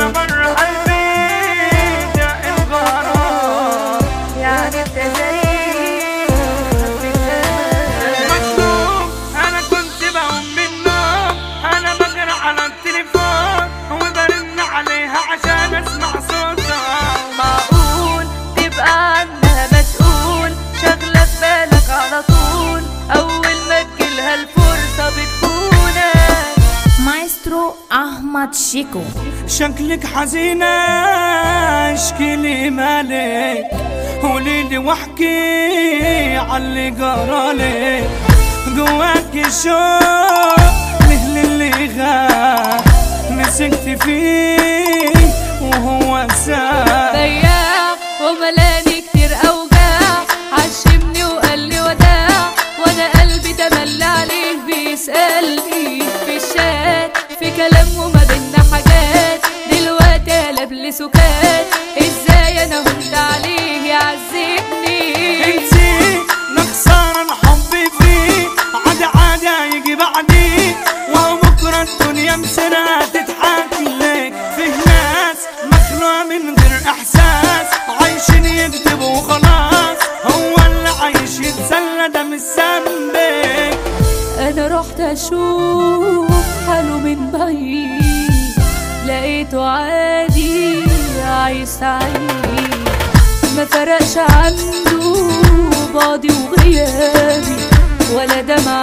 وانا بره قلبي داق الغرام. يعني انت زيي مكتوب انا كنت بقوم من النوم، انا بجري على التليفون وبرن عليها عشان اسمع صوتها. معقول تبقى عنها مسؤول، شغلة في بالك على طول، أول ما تجيلها الفرصة بتخونك. مايسترو أحمد شيكو. شكلك حزينة اشكيلي مالك، قوليلي واحكي عاللي جرالك، جواكي شوق ليه اللي غاب مسكت فيه وهو ساب. بياع وملاني كتير أوجاع، عشمني وقال لي وداع، وأنا قلبي تملى عليه بيسألني في الشات، في كلام وما بينا حاجات، دلوقتي قلب لي سكات، ازاي انا هنت عليه يعذبني. انتي نخسارة الحب فيه، عادي عادي هيجي بعدي، وهو بكرة الدنيا مسرة تضحك لك. فيه ناس مخلوقة من غير احساس، عايشين يكذبوا وخلاص، هو اللي عايش يتسلى ده مش ذنبك. انا رحت اشوف حاله من بعيد، لقيته عادي عايش سعيد، ما فرقش عنده بعدي وغيابي، ولا دمع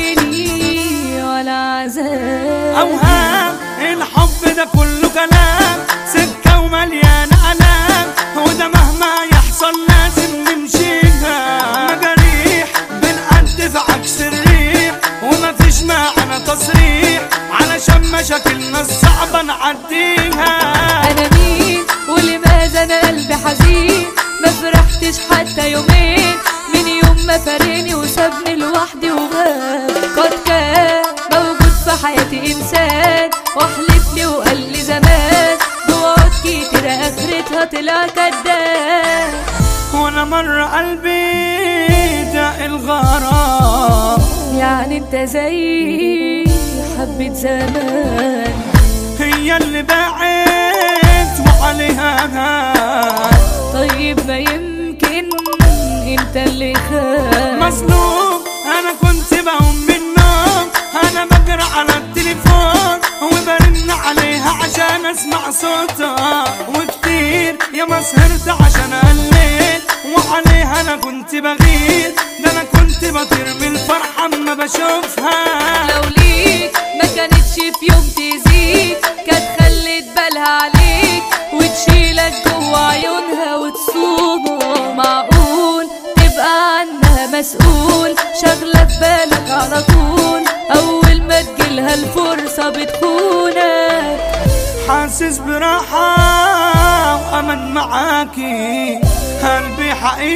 عيني ولا عذاب. اوهام الحب ده كله كلام، سكة ومليانة ألام، وده مهما يحصل لازم نمشيها. مجاريح بنقد في عكس الريح، ومفيش معانا تصريح، علشان مشاكلنا الصعبة نعديها. انا مين ولماذا انا قلبي حزين، ما فرحتش حتى يومين من يوم ما فارقني وسابني لوحدي وغاب. قد كان موجود في حياتي انسان، واحلف لي وقال لي زمان بوعد كتير اخرتها طلع كداب. وانا مرة قلبي داق الغرام. يعني انت زيي حبة زمان، هي اللي باعت وعليها هان. طيب ما يمكن انت اللي خان. مظلوم انا كنت بقوم من النوم، انا بجري على التليفون وبرن عليها عشان اسمع صوتها، وكتير يا ما سهرت عشان قليت، وعليها انا كنت بغير، ده انا كنت بطير من الفرحة اما بشوفها. لو ليك ما كانتش في يوم تزيد، كانت خلت بالها عليك وتشيلك جوا عيونها وتصونها. معقول تبقى عنها مسؤول، شغلة في بالك على طول، أول ما تجيلها الفرصة بتخونك. حاسس براحة وأمل معاكي، قلبي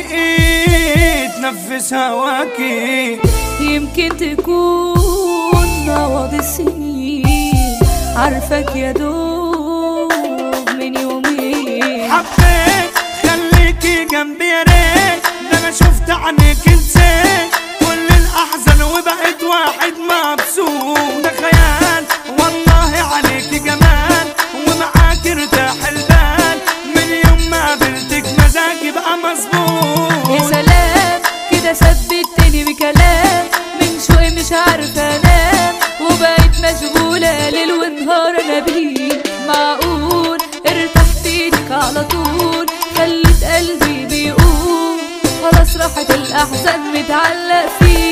حقيقي تنفس هواكي. يمكن تكون عوض السنين، عارفك يا دوب من يومين. حبيت خليكي جنبي يا ريت، ده انا شفت عنك نسيت كل الاحزان وبقيت واحد مبسوط. ده خيال والله عليكي جمال، ومعاكي ارتاح البال، من يوم ما قابلتك مزاجي بقى مظبوط. يا سلام كده ثبتني بكلام، من شوي مش عارفة انام، وبقيت مشغولة ليل ونهار انا بيك. معقول ارتحت لك على طول، خلت قلبي بيقول خلاص راحت الاحزان متعلق فيك.